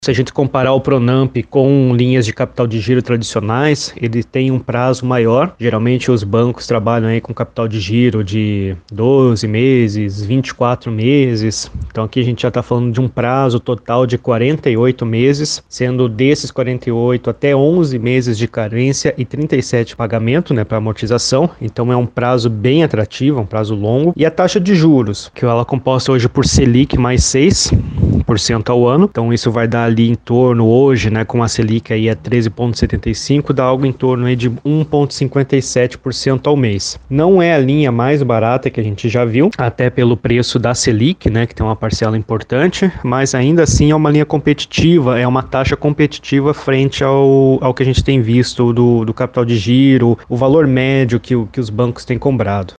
Se a gente comparar o Pronamp com linhas de capital de giro tradicionais, ele tem um prazo maior. Geralmente os bancos trabalham aí com capital de giro de 12 meses, 24 meses. Então aqui a gente já está falando de um prazo total de 48 meses, sendo desses 48 até 11 meses de carência e 37 pagamento, né, para amortização. Então é um prazo bem atrativo, um prazo longo. E a taxa de juros, que ela é composta hoje por Selic mais 6% ao ano. Então isso vai dar ali em torno hoje, né, com a Selic aí a 13,75, dá algo em torno aí de 1,57% ao mês. Não é a linha mais barata que a gente já viu, até pelo preço da Selic, né, que tem uma parcela importante, mas ainda assim é uma linha competitiva, é uma taxa competitiva frente ao que a gente tem visto do capital de giro, o valor médio que os bancos têm cobrado.